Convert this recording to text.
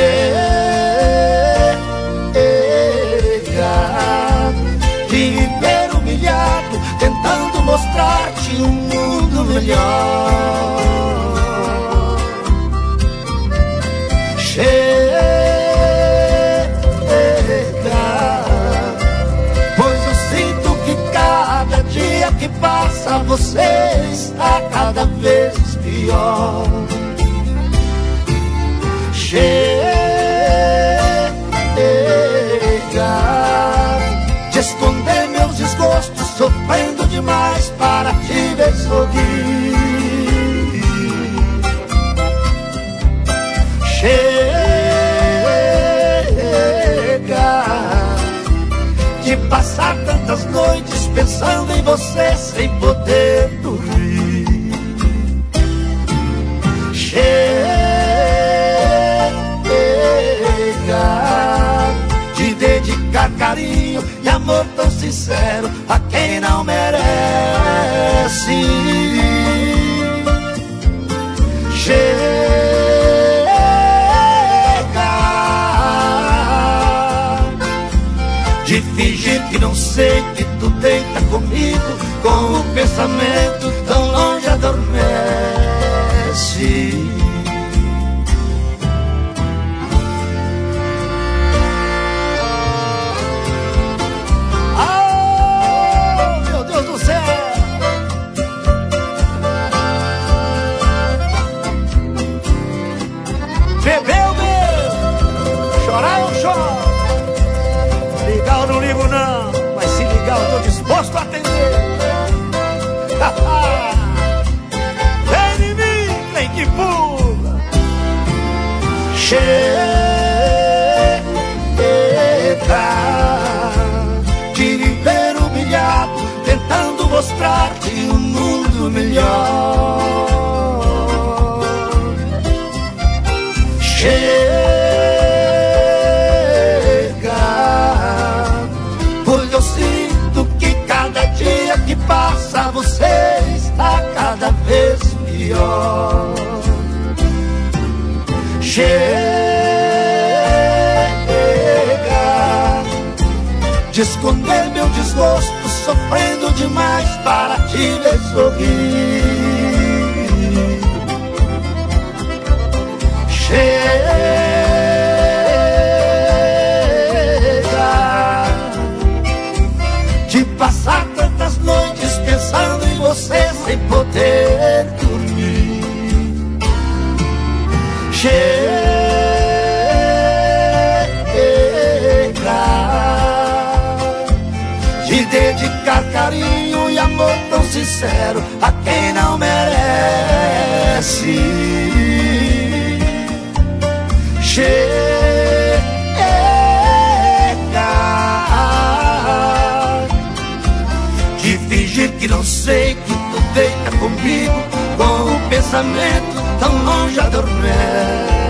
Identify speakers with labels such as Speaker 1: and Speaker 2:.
Speaker 1: de viver humilhado, tentando mostrar-te um mundo melhor. Pois eu sinto que cada dia que passa você está cada vez pior. Chega de esconder meus desgostos, sofrendo demais para te ver sorrir. Chega de passar tantas noites pensando em você sem poder dormir. De dedicar carinho e amor tão sincero a quem não merece. Chega de fingir que não sei que tu deita comigo, com o pensamento tão longe adormece. Bebeu mesmo, chorar eu choro. Ligar eu não ligo não, mas se ligar eu tô disposto a atender. Vem em mim, vem que pula. Chega de viver humilhado, tentando mostrar-te um mundo melhor. Pois eu sinto que cada dia que passa você está cada vez pior. Chega de esconder meu desgosto, sofrendo demais para te ver sorrir. De passar tantas noites pensando em você sem poder dormir. Chega de dedicar carinho e amor tão sincero a quem não merece. Chega de fingir que não sei que tu deita comigo, com o pensamento tão longe adormece.